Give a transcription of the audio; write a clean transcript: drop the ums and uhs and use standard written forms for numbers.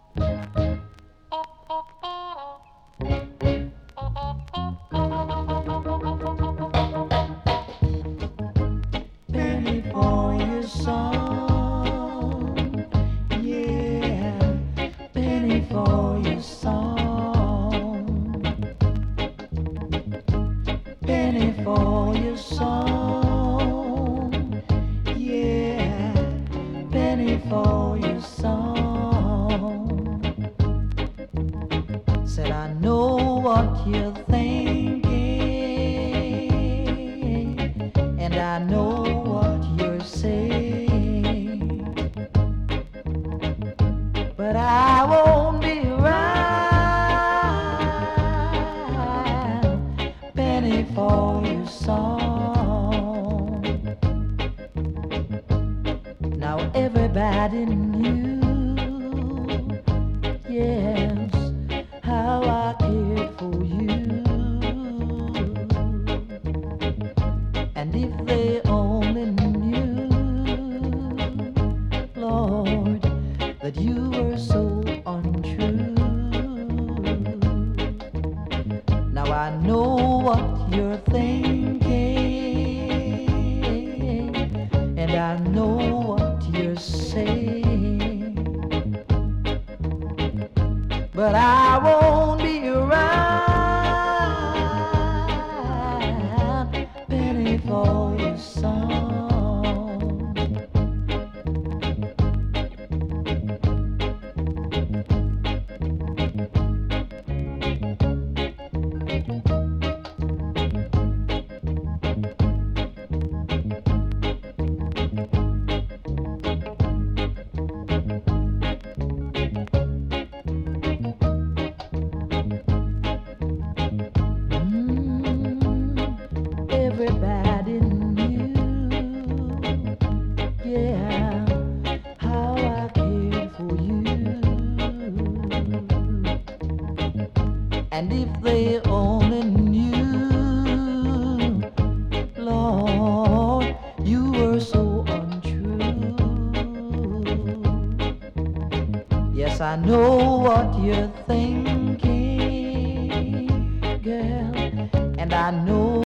Penny for your song, yeah. Penny for your song, penny for your song, yeah. Penny for your song. Said I know what you're thinking, and I know what you're saying, but I won't be around. Penny for your song. Now everybody knew, yes, how I cared for you. And if they only knew, Lord, that you were so untrue. Now I know what you're thinking, and I know what you're saying, but I won't be around. Penny for your song. Everybody knew, yeah, how I cared for you. And if they only knew, Lord, you were so untrue. Yes, I know what you're thinking, girl, and I know